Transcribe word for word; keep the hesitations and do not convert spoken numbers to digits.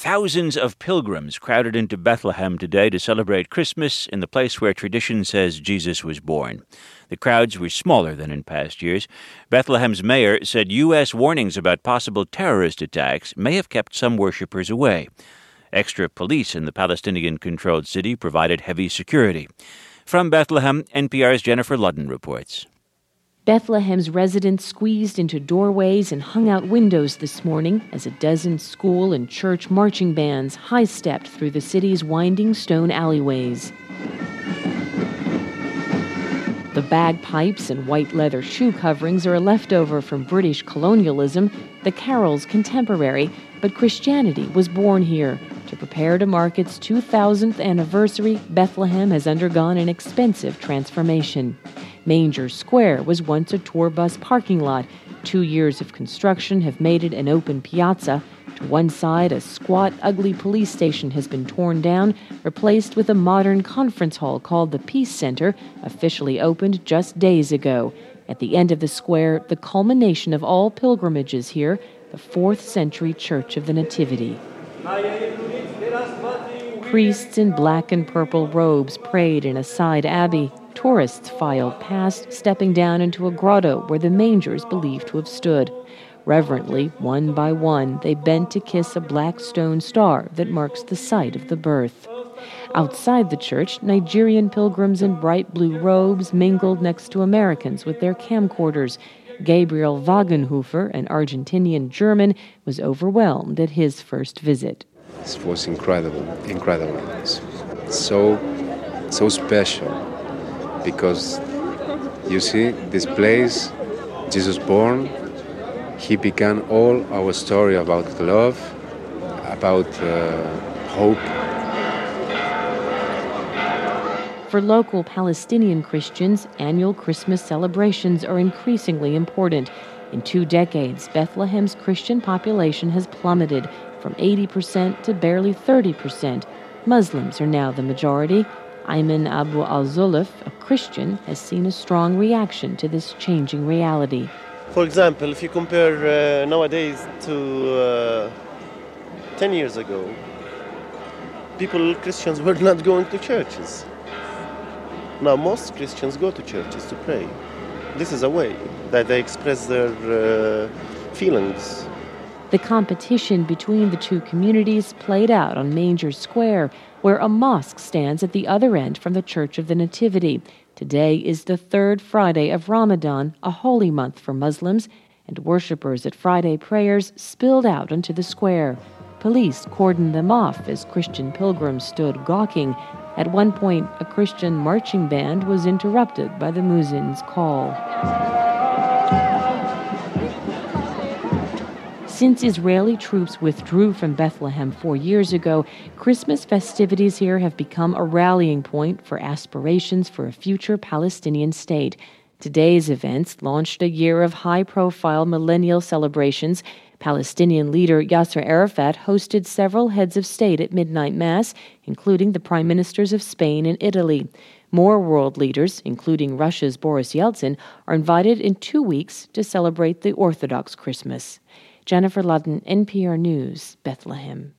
Thousands of pilgrims crowded into Bethlehem today to celebrate Christmas in the place where tradition says Jesus was born. The crowds were smaller than in past years. Bethlehem's mayor said U S warnings about possible terrorist attacks may have kept some worshippers away. Extra police in the Palestinian-controlled city provided heavy security. From Bethlehem, N P R's Jennifer Ludden reports. Bethlehem's residents squeezed into doorways and hung out windows this morning as a dozen school and church marching bands high-stepped through the city's winding stone alleyways. The bagpipes and white leather shoe coverings are a leftover from British colonialism, the carols contemporary, but Christianity was born here. To prepare to mark its two thousandth anniversary, Bethlehem has undergone an expensive transformation. Manger Square was once a tour bus parking lot. Two years of construction have made it an open piazza. To one side, a squat, ugly police station has been torn down, replaced with a modern conference hall called the Peace Center, officially opened just days ago. At the end of the square, the culmination of all pilgrimages here, the fourth century Church of the Nativity. Priests in black and purple robes prayed in a side abbey. Tourists filed past, stepping down into a grotto where the manger is believed to have stood. Reverently, one by one, they bent to kiss a black stone star that marks the site of the birth. Outside the church, Nigerian pilgrims in bright blue robes mingled next to Americans with their camcorders. Gabriel Wagenhofer, an Argentinian German, was overwhelmed at his first visit. It was incredible, incredible. So, so special. Because you see, this place, Jesus born, he began all our story about love, about uh, hope. For local Palestinian Christians, annual Christmas celebrations are increasingly important. In two decades, Bethlehem's Christian population has plummeted from eighty percent to barely thirty percent. Muslims are now the majority. Ayman Abu al-Zuluf, a Christian, has seen a strong reaction to this changing reality. For example, if you compare uh, nowadays to uh, ten years ago, people, Christians, were not going to churches. Now most Christians go to churches to pray. This is a way that they express their uh, feelings. The competition between the two communities played out on Manger Square, where a mosque stands at the other end from the Church of the Nativity. Today is the third Friday of Ramadan, a holy month for Muslims, and worshippers at Friday prayers spilled out onto the square. Police cordoned them off as Christian pilgrims stood gawking. At one point, a Christian marching band was interrupted by the muezzin's call. Since Israeli troops withdrew from Bethlehem four years ago, Christmas festivities here have become a rallying point for aspirations for a future Palestinian state. Today's events launched a year of high-profile millennial celebrations. Palestinian leader Yasser Arafat hosted several heads of state at midnight mass, including the prime ministers of Spain and Italy. More world leaders, including Russia's Boris Yeltsin, are invited in two weeks to celebrate the Orthodox Christmas. Jennifer Ludden, N P R News, Bethlehem.